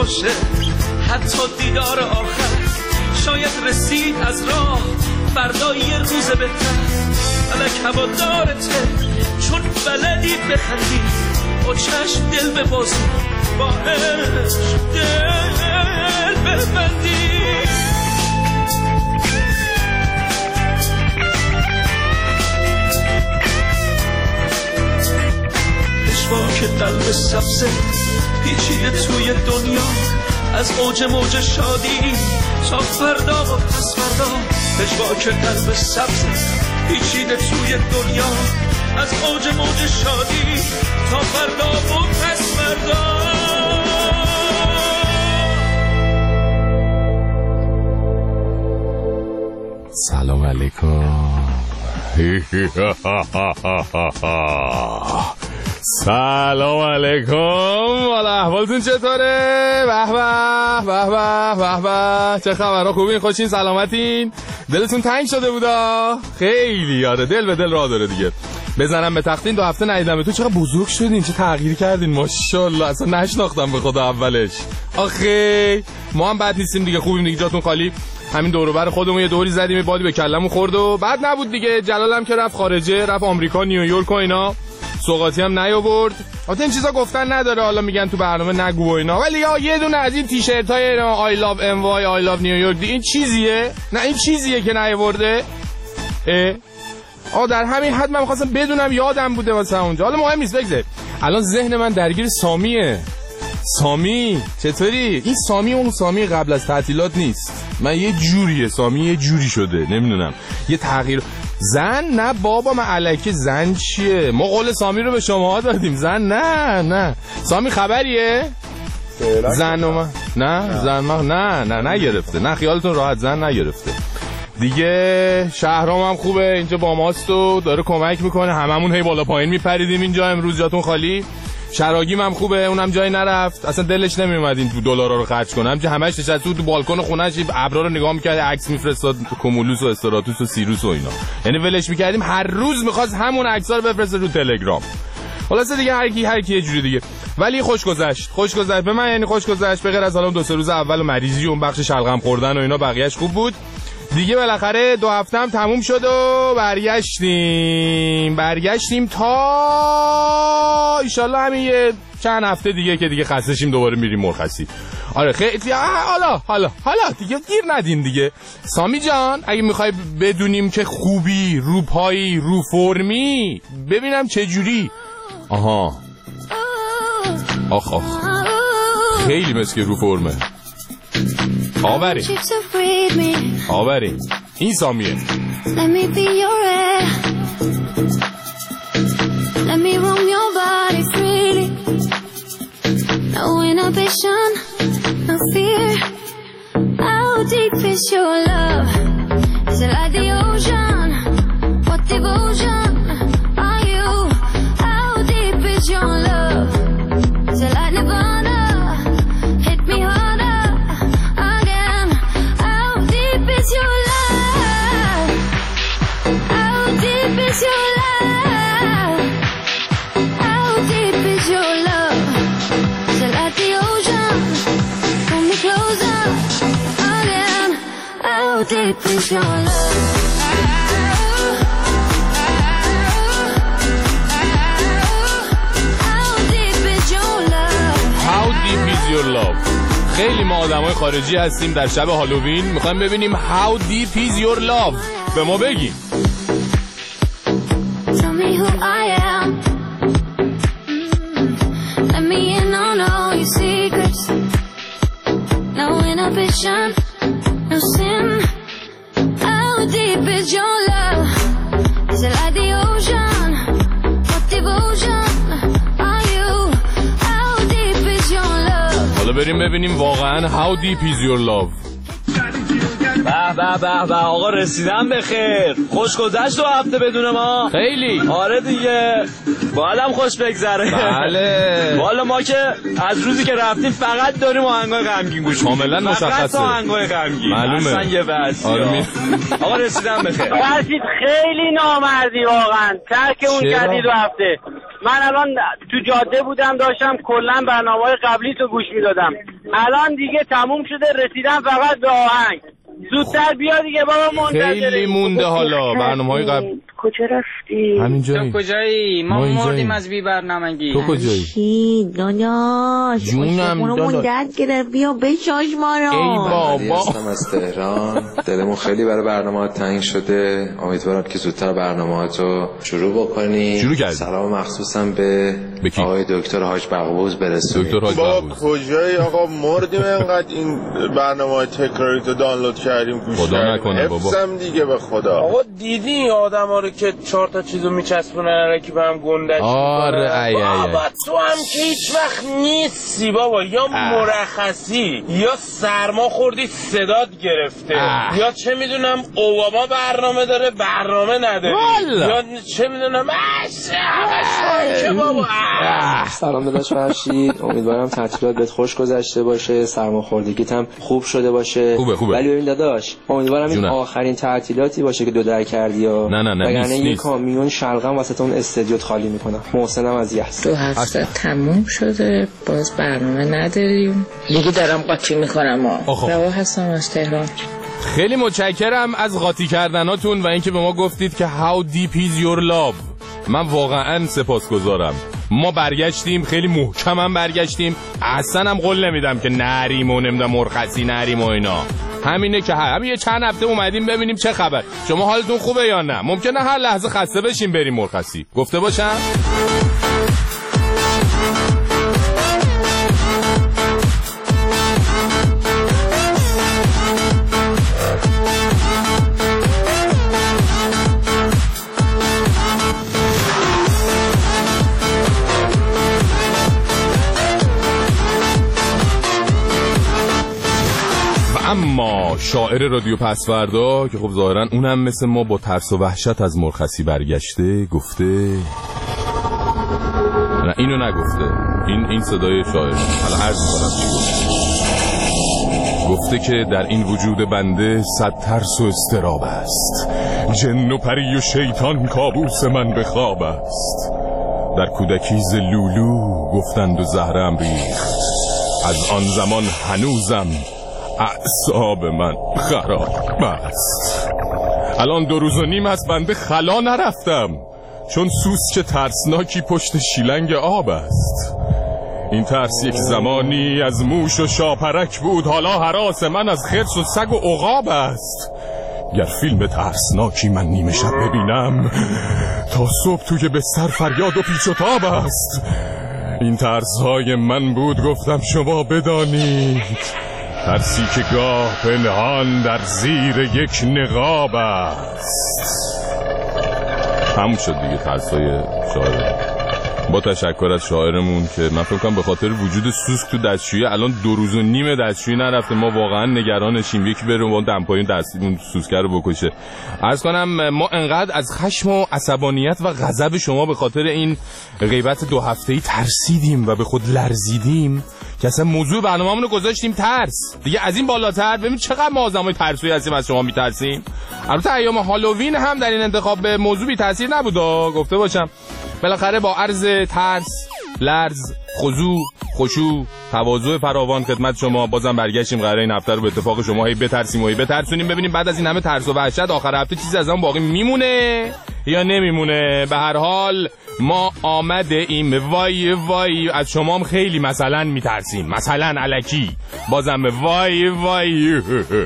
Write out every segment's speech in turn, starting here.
باشه حتی دیدار آخر. شاید رسید از راه فردا یه روز بهتر. فلک هوادارته چون بلدی بخندی، با چشم دل ببازی، با عشق دل ببندی. پشواک قلب سبزه پیچیده توی دنیا، از اوج موج شادی تا فردا و پس فردا. پشواک قلب سبزه پیچیده توی دنیا، از اوج موج شادی تا فردا و پس فردا. سلام علیکم. سلام علیکم. حالا احوالتون چطوره؟ به به به به به. چه خبرها؟ خوبین؟ خوشین؟ سلامتین؟ دلتون تنگ شده بودا؟ خیلی یاره، دل به دل راه داره دیگه. بزنم به تختین 2 هفته ندیدم تو. چقدر بزرگ شدین، چه تغییر کردین، ماشاءالله. اصلا نشناختم به خدا اولش. آخه ما هم بد نیستیم دیگه، خوبیم دیگه، جاتون خالی. همین دور و بر خودمون یه دوری زدیم، یه بادی به کلمون خورد و بعد نبود دیگه. جلالم که رفت خارجه، رفت آمریکا، نیویورک و اینا، سوغاتی هم نیاورد. البته این چیزا گفتن نداره، حالا میگن تو برنامه نگو و اینا، ولی یا یه دونه از این تیشرتای I love NY I love New York این چیزیه؟ نه این چیزیه که نیاورده. در همین حد من می‌خواستم بدونم، یادم بوده واسه اونجا. حالا مهم نیست، بگذار. الان ذهن من درگیر سامیه. سامی چطوری؟ این سامی اون سامی قبل از تعطیلات نیست. من یه جوریه، سامی یه جوری شده، نمیدونم، یه تغییر. زن نه بابا، من الکی زن چیه؟ ما قول سامی رو به شما دادیم. زن نه. سامی خبریه؟ زن و من نه، زن من نه نگرفته. نه خیالتون راحت، زن نگرفته دیگه. شهرام هم خوبه، اینجا با ماست و داره کمک میکنه. هممون هی بالا پایین میپریدیم اینجا. امروز جاتون خالی. شراگیم هم خوبه، اونم جایی نرفت، اصلا دلش نمیومد این دلارا رو خرج کنه. همش نشسته تو بالکن خونه‌اش ابرا رو نگاه می‌کرد، عکس میفرستاد، کومولوس و استراتوس و سیروس و اینا. یعنی ولش می‌کردیم، هر روز می‌خواست همون عکس‌ها رو بفرسته رو تلگرام. خلاص دیگه هر کی یه جوری دیگه. ولی خوش گذشت به من، یعنی خوش گذشت، به غیر از حالا 2-3 روز اول مریضی و اون بخش شلغم خوردن و اینا، بقیه‌اش خوب بود. دیگه بالاخره 2 هفته هم تموم شد و برگشتیم تا ان شاءالله همین یه چند هفته دیگه که دیگه خسته شیم دوباره میریم مرخصی. آره خیلی حالا دیگه گیر ندین دیگه. سامی جان اگه میخوای بدونیم که خوبی، رو پایی، رو فرمی، ببینم چه جوری. آها آخ خیلی مسکه رو فرمه. آورین این سامیه. Let me be your air. Let me roam your body freely. No inhibition, no fear. How deep is your love? Is it like the ocean? What devotion are you? How deep is your love? Is it like Nirvana? Hit me harder again. How deep is your love? How deep is your love? How deep is your love? Is it like the ocean? Pull me closer again. How deep is your love? خیلی ما آدمای خارجی هستیم، در شب هالووین میخوایم ببینیم How deep is your love. به ما بگیم. Tell me who I am. Let me in on all your secrets. No inhibition, no sin. How deep is your love? Is it like the ocean? What devotion are you? How deep is your love? حالا بریم ببینیم واقعا How deep is your love. به آقا رسیدم به خیر. خوش گذشت 2 هفته بدون ما. خیلی. آره دیگه بالم خوش بگذره. بله. والا ما که از روزی که رفتیم فقط داریم آهنگای غمگین گوش میدیم. کاملا مشخصه. فقط آهنگای غمگین. معلومه. اصلا یه بس. آقا رسیدم به خیر. فرشید خیلی نامردی واقعا. ترک اون کردی 2 هفته. من الان تو جاده بودم داشتم کلا برنامه‌های قبلی تو گوش میدادم. الان دیگه تموم شده، رسیدم فقط به آهنگ. زودتر بیا دیگه بابا، منتظریم. خیلی مونده حالا برنامه‌های قبل. کجا رفتی؟ همینجایی. تو کجایی؟ ما مردیم از بی برنامگی. تو کجایی؟ چی داداش؟ جونم داداش. درد گرفت، بیا بشاش ما رو. ای بابا. هستم از تهران. دلمون خیلی برای برنامه‌ات تنگ شده. امیدوارم که زودتر برنامه‌اتو شروع بکنی. شروع کردی. سلام مخصوصم به آقای دکتر حاج بقبوز برسونید. دکتر حاج بقبوز. کجایی آقا؟ مردیم اینقدر این برنامه‌های تکراری تو دانلود کردیم گوش کردیم. خدا نکنه بابا. حفظم دیگه به خدا. آقا دیدی آدم‌ها رو که 4 تا چیزو میچسبونن الکی به هم گندش آره ای بابا تو هم که هیچ وقت نیستی بابا، یا مرخصی یا سرما خوردی صدات گرفته یا چه میدونم اوباما برنامه داره برنامه نداری یا چه میدونم که بابا. سلام داداش فرشید، امیدوارم تعطیلات بهت خوش گذشته باشه، سرماخوردگیت هم خوب شده باشه. خوبه. ولی ببین داداش، امیدوارم این آخرین تعطیلاتی باشه که دو در کردی یا نه یه کامیون شلغم واسه اون استودیو خالی میکنم. محسنم از یحیی. 2 هفته تموم شده باز برنامه نداریم دیگه، دارم قاطی میکنم. روا هستم از تهران. خیلی متشکرم از قاطی کردناتون و اینکه به ما گفتید که how deep is your love. من واقعا سپاسگزارم. ما برگشتیم، خیلی محکم هم برگشتیم، اصلا هم قول نمیدم که نریم و نمیدم مرخصی نریم و اینا. همینه که همین یه چند هفته اومدیم ببینیم چه خبر، شما حالتون خوبه یا نه. ممکنه هر لحظه خسته بشیم بریم مرخصی. گفته باشم اما شاعر رادیو پسوردا که خب ظاهرا اونم مثل ما با ترس و وحشت از مرخصی برگشته گفته، نه اینو نگفته، این صدای شاعر. حالا عرض می‌کنم چی گفته که در این وجود بنده 100 ترس و اضطراب است، جن و پری و شیطان کابوس من به خواب است، در کودکی ز لولو گفتند و زهرم ریخت، از آن زمان هنوزم اعصاب من خراب است. الان 2 روز و نیم از بنده خلا نرفتم، چون سوسک ترسناکی پشت شیلنگ آب است. این ترس یک زمانی از موش و شاپرک بود، حالا هراس من از خرس و سگ و عقاب است. گر فیلم ترسناکی من نیمه شب ببینم، تا صبح توی بستر فریاد و پیچ و تاب است. این ترس‌های من بود گفتم شما بدانید، ترسی که گاه پنهان در زیر یک نقاب است. همون شد دیگه ترسای شاعر. با تشکر از شاعرمون که من فکر کنم به خاطر وجود سوسک تو دستشویی الان 2 روز و نیم دستشویی نرفته. ما واقعا نگرانشیم، یکی بره اون دمپایی دستمون سوسکه رو بکشه. عرض کنم ما انقدر از خشم و عصبانیت و غضب شما به خاطر این غیبت 2 هفته‌ای ترسیدیم و به خود لرزیدیم که اصلا موضوع برنامه‌مون رو گذاشتیم ترس. دیگه از این بالاتر ببین چقدر ما آدمای ترسویی هستیم از شما میترسیم. البته ایام هالووین هم در این انتخاب به موضوع بی تاثیر نبود گفته باشم. بالاخره با عرض ترس، لرز، خضوع، خشوع، تواضع فراوان خدمت شما بازم برگشتیم. قراره این هفته رو به اتفاق شما هی بترسیم و هی بترسونیم، ببینیم بعد از این همه ترس و وحشت آخر هفته چیزی از اون باقی میمونه یا نمیمونه. به هر حال ما آمده ایم. وای وای از شما هم خیلی مثلا میترسیم، مثلا الکی بازم وای وای.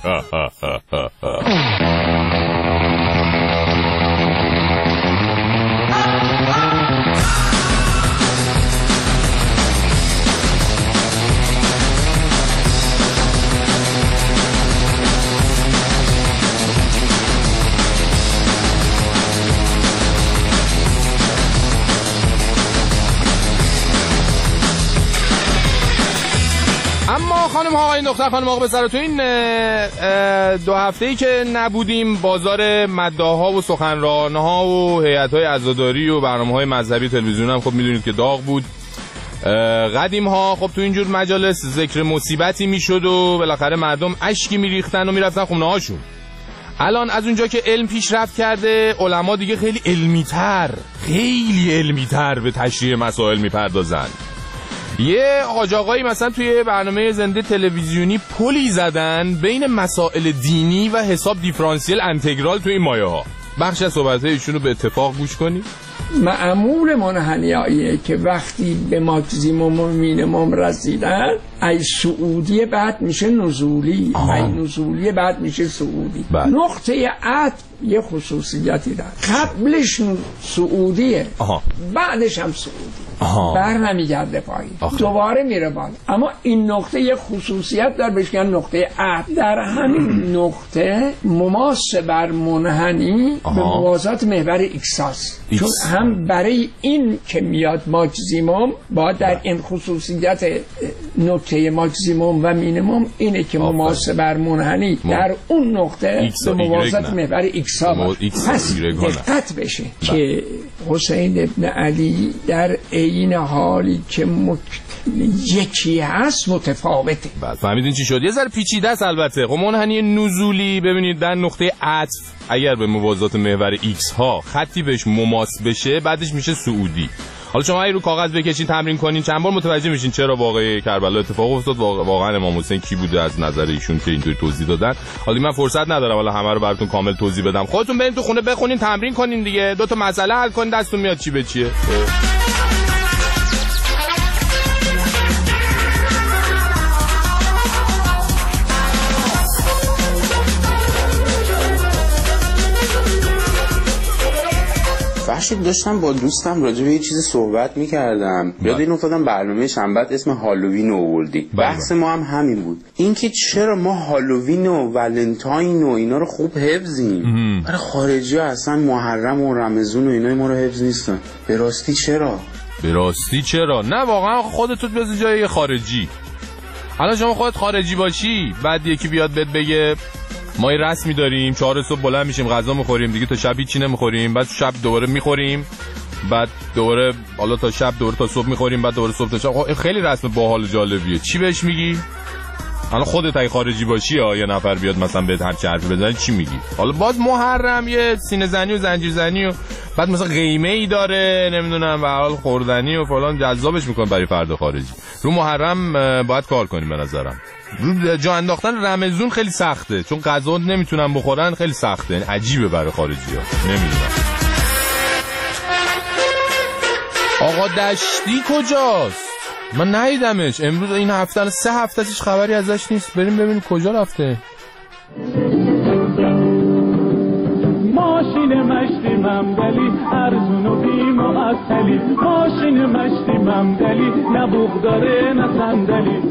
خانم ها آقای دختر خانم آقا بسر تو این 2 هفته‌ای که نبودیم بازار مداح‌ها و سخنران‌ها و هیئت‌های عزاداری و برنامه‌های مذهبی تلویزیون هم خب میدونید که داغ بود. قدیم ها خب تو اینجور مجالس ذکر مصیبتی میشد و بالاخره مردم اشکی میریختن و میرفتن خونه هاشون. الان از اونجا که علم پیشرفت کرده علما دیگه خیلی علمی‌تر به تشریح مسائل میپردازن. یه حاج آقایی مثلا توی برنامه زنده تلویزیونی پلی زدن بین مسائل دینی و حساب دیفرانسیل انتگرال توی این مایه ها. بخش از صحبت‌های ایشونو به اتفاق گوش کنید. معمول منحنیاییه که وقتی به ماکسیموم و مینیموم رسیدن ای صعودی بعد میشه نزولی، ای نزولی بعد میشه صعودی. نقطه عطف یه خصوصیتی داره، قبلش صعودیه بعدش هم صعودی، بر نمیگرده پایین، دوباره میره بالا. اما این نقطه یه خصوصیت داره بهش میگن نقطه عطف. در همین نقطه مماس بر منحنی به موازات محور ایکس هست، چون هم برای این که میاد ماکسیموم باید در این خصوصیت نقطه ماکسیموم و مینیموم اینه که مماس بر منحنی در اون نقطه به موازات محور ایکس ها پس دقت بشه که حسین ابن علی در عین حالی که یکی هست متفاوته. فهمیدین چی شد؟ یه ذره پیچیده است البته. منحنی نزولی ببینید در نقطه عطف اگر به موازات محور ایکس ها خطی بهش مماس بشه بعدش میشه صعودی. حالا شما اگه رو کاغذ بکشین تمرین کنین چند بار متوجه میشین چرا واقعه کربلا اتفاق افتاد. واقعا امام حسین کی بوده از نظر ایشون که اینطوری توضیح دادن. حالا من فرصت ندارم حالا همه رو براتون کامل توضیح بدم. خودتون برید تو خونه بخونین تمرین کنین دیگه، دو تا مسئله حل کنین دستتون میاد چی به چیه. فرشید داشتم با دوستم راجع به یه چیزی صحبت می‌کردم، یاد این افتادم برنامه شنبه اسم هالووین آوردی. بحث ما هم همین بود، اینکه چرا ما هالووین و ولنتاین و اینا رو خوب حفظیم، برای خارجی‌ها اصلا محرم و رمضان و اینا ما رو حفظ نیستن. به راستی چرا؟ به راستی چرا؟ نه واقعا خودت بذار جای خارجی. الان شما خودت خارجی باشی بعد یکی بیاد بهت بگه ما یه رسمی داریم 4 صبح بلند میشیم غذا میخوریم دیگه تا شب هیچی نمیخوریم، بعد شب دوباره میخوریم، بعد دوباره حالا تا شب دوباره تا صبح میخوریم، بعد دوباره صبح تا شب. خیلی رسم باحال جالبیه. چی بهش میگی؟ حالا خودت اگه خارجی باشی یه نفر بیاد مثلا بهت هر چی حرفی بزنه چی میگی؟ حالا باز محرم یه سینه زنی و زنجیر زنی و بعد مثلا قیمه ای داره نمیدونم به حال خوردنی و فلان جذابش میکنه برای فرد خارجی. رو محرم باید کار کنیم به نظرم. رو جا انداختن رمضان خیلی سخته چون غذا نمیتونن بخورن، خیلی سخته، یعنی عجیبه برای خارجی‌ها. نمیدونم آقا دشتی کجاست؟ من ندیدمش امروز. این هفته 3 هفته هیچ خبری ازش نیست. بریم ببینیم کجا رفته. ماشین مشتی ممدلی ارزون و بیم و اصلی، ماشین مشتی ممدلی نه بوغ داره نه صندلی.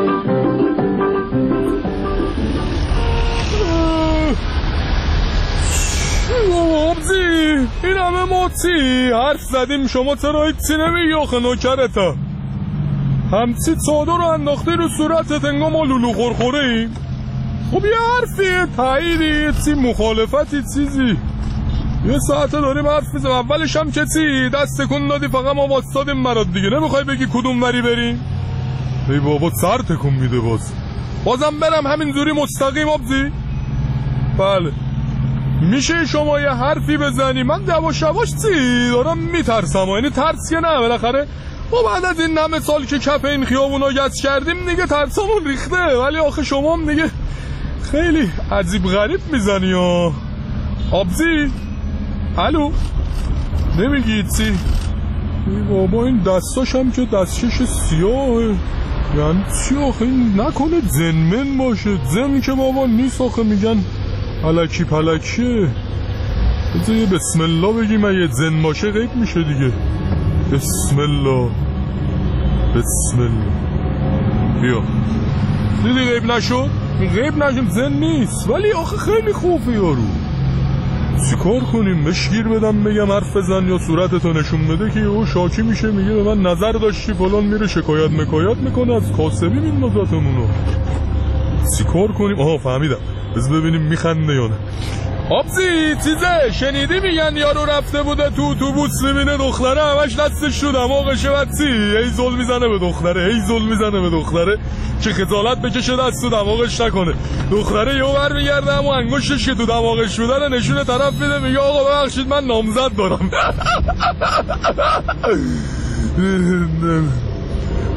آبزی این همه موتی حرف زدیم شما چرا هیچی نمیگی آخه نوکرتا؟ همچی چادر رو انداختی رو صورتت انگار ما لولو خورخوره ایم. خب یه حرفیه تاییدی چی مخالفتی چیزی یه ساعته داریم حرف میزم. اولش هم که چی دست کن دادی فقط ما واسطادیم برات دیگه. نمیخوای بگی کدوم وری بریم؟ ای بابا سر تکون میده بازم برم همینجوری مستقیم آبزی؟ بله میشه شما یه حرفی بزنی من یواش یواش چی دارم میترسم. یعنی ترس که نه بالاخره ما بعد از این همه سال که کف این خیابونا گچ کردیم دیگه ترسمون ریخته. ولی آخه شما هم دیگه خیلی عجیب غریب میزنی ها. آبزی الو نمیگی چی؟ ای بابا این دستاش هم که دستشش سیاهه. یعنی چی آخه این نکنه زنمن باشه؟ زن که بابا نیست آخه میگن الکی پلکیه. بذار یه بسم الله بگیم یه زن باشه غیب میشه دیگه. بسم الله بسم الله. بیا دیدی غیب نشد؟ غیب نشد زن نیست ولی آخه خیلی خوبه یارو. چی کار کنیم؟ مشگیر بدم بگم حرف بزن یا صورتتو نشون بده که او شاکی میشه میگه به من نظر داشتی فلان، میره شکایت میکنه از کاسبی میندازتمونو. چی کار کنیم؟ آها فهمیدم بذار ببینیم میخنده یا نه. آبزی چیزه شنیدی میگن یارو رفته بوده تو اتوبوس میبینه دختره همش دستش تو دماغشه و چی هی زل میزنه به دختره که خجالت بکشه دست تو دماغش نکنه. دختره یهو برمیگرده اما انگشتش که تو دماغش شده نشونه طرف میده میگه آقا ببخشید من نامزد دارم.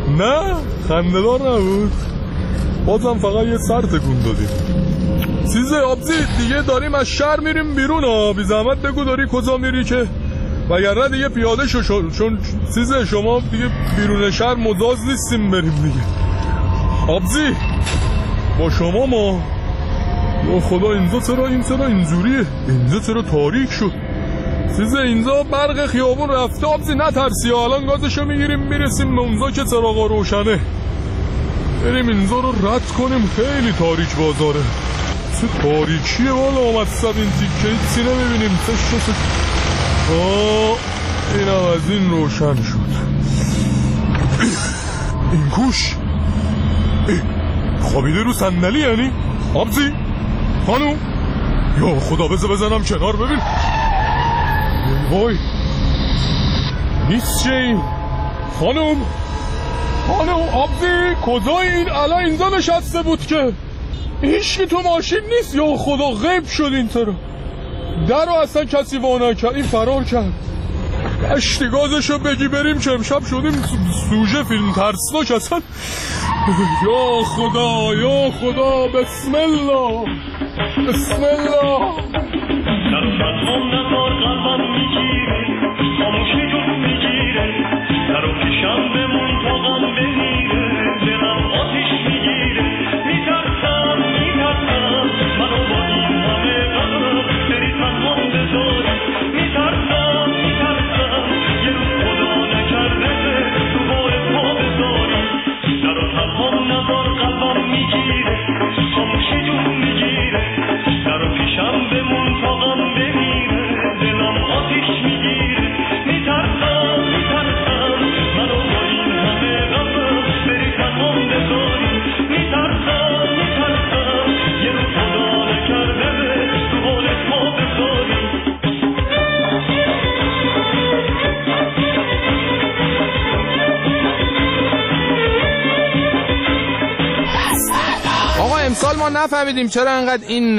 نه خنده‌دار نبود، بازم فقط یه سر تکون دادیم. چیزه آبزی دیگه داریم از شهر میریم بیرون ها، بی زحمت بگو داری کجا میری که وگرنه دیگه پیاده شو، چون چیزه شما دیگه بیرون شهر مجاز نیستیم بریم دیگه. آبزی با شما ما یا خدا اینجا چرا اینجوریه؟ اینجا چرا تاریک شد؟ چیزه اینجا برق خیابون رفته. آبزی نترسی، الان گازشو میگیریم میرسیم به اونجا که چراغا روشنه، بریم اینجا رو رد کنیم. خیلی تاریک بازاره، چه تاریکیه والا. آمد صد این تیکه چی نمیبینیم. اینم از این روشن شد. این کوش خوابیده رو صندلی یعنی؟ آبزی خانوم یا خدا بزنم کنار ببین. وای نیست چه این خانوم آبزی کجای این؟ الان اینجا نشسته بود که هیچ که تو ماشین نیست. یا خدا غیب شد این طرف، در رو اصلا کسی وا نکرد، این فرار کرد. اشتی گازشو بگی بریم که امشب شدیم سوژه فیلم ترسناک اصلا. یا خدا بسم الله بسم الله. امسال ما نفهمیدیم چرا انقدر این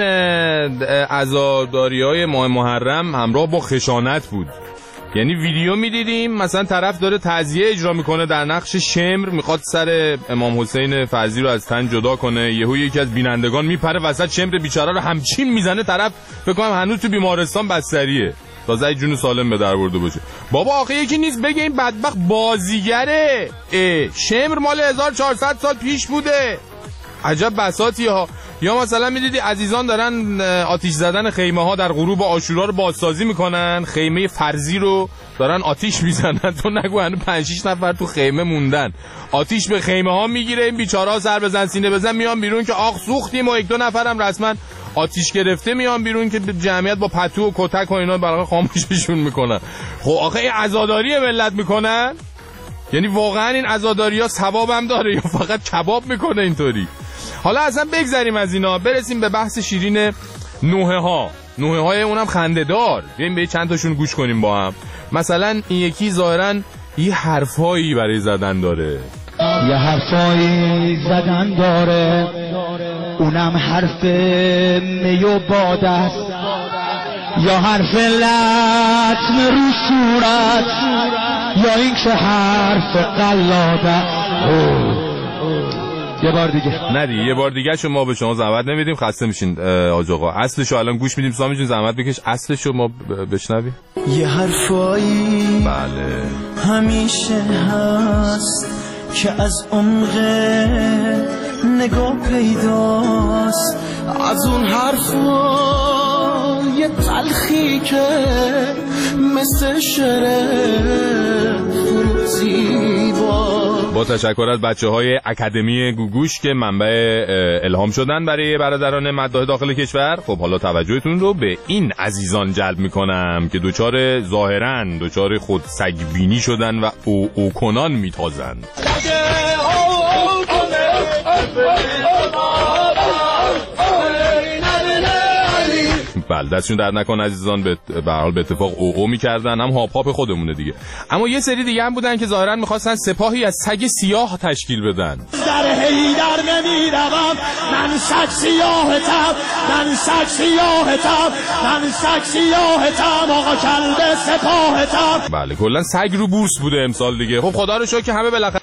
عزاداری‌های ماه محرم همراه با خشانت بود. یعنی ویدیو میدیدیم مثلا طرف داره تعزیه اجرا میکنه در نقش شمر، میخواد سر امام حسین فضلی رو از تن جدا کنه، یهو یکی از بینندگان میپره وسط شمر بیچاره رو همچین میزنه، طرف فکر کنم هنوز تو بیمارستان بستریه تازه جون سالم به در برده باشه. بابا آخه یکی نیست بگه این بدبخت بازیگره، شمر مال 1400 سال پیش بوده. عجب بساطی ها. یا مثلا میدیدی عزیزان دارن آتیش زدن خیمه ها در غروب عاشورا رو بازسازی میکنن، خیمه فرضی رو دارن آتیش میزنن، تو نگو هنو 5-6 نفر تو خیمه موندن، آتیش به خیمه ها میگیره، این بیچاره‌ها سر بزن سینه بزن میان بیرون که آخ سوختیم و 1-2 نفرم رسما آتیش گرفته میان بیرون که جمعیت با پتو و کتک و اینا برای خاموششون میکنن. خب آخه این عزاداری ملت میکنن؟ یعنی واقعا این عزاداری‌ها ثواب هم داره یا فقط کباب میکنه اینطوری؟ حالا اصلا بگذریم از اینا، برسیم به بحث شیرین نوحه های اونم خنده دار. بیاییم به چند تاشون گوش کنیم با هم. مثلا این یکی ظاهرا یه حرفایی برای زدن داره، یه حرفایی زدن داره، اونم حرف می و باد است، یا حرف لطم رو صورت، یا این که حرف قلاده. یه بار دیگه ندی یه بار دیگه شما به شما زحمت نمیدیم، خسته میشین آج آقا. اصلشو الان گوش میدیم، سامی جون زحمت بکش اصلشو ما بشنویم. یه حرفایی بله همیشه هست که از عمق نگاه پیداست، از اون حرفا یه تلخی که مثل شعر زیبا. با تشکر از بچه‌های اکادمی گوگوش که منبع الهام شدن برای برادران مداح داخل کشور. خب حالا توجهتون رو به این عزیزان جلب میکنم که ظاهراً دچار خود سگبینی شدن و او کنان میتازند. بله دستشون در نکن عزیزان، به حال به اتفاق او میکردن، هم هاپ خودمونه دیگه. اما یه سری دیگه هم بودن که ظاهرا میخواستن سپاهی از سگ سیاه تشکیل بدن. در هیدر نمیروم من سگ سیاهتم، من سگ سیاهتم، من سگ سیاهتم، آقا کلب سپاهتم. بله کلا سگ رو بورس بوده امسال دیگه. خب خدا رو شکر که همه بالاخره